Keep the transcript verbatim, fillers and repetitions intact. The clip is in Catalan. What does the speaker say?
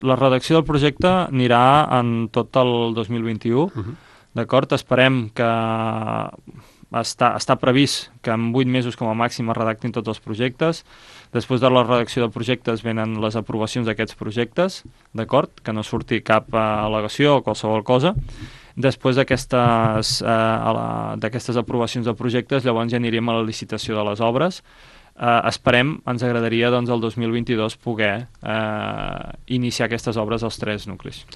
la redacció del projecte anirà en tot el dos mil vint-i-u, uh-huh. D'acord? Esperem que està, està previst que en vuit mesos com a màxim es redactin tots els projectes. Després de la redacció de projectes venen les aprovacions d'aquests projectes, d'acord? Que no surti cap uh, al·legació o qualsevol cosa. Després d'aquestes uh, d'aquestes aprovacions de projectes, llavors ja anirem a la licitació de les obres. Uh, esperem, ens agradaria doncs el dos mil vint-i-dos poder uh, iniciar aquestes obres als tres nuclis.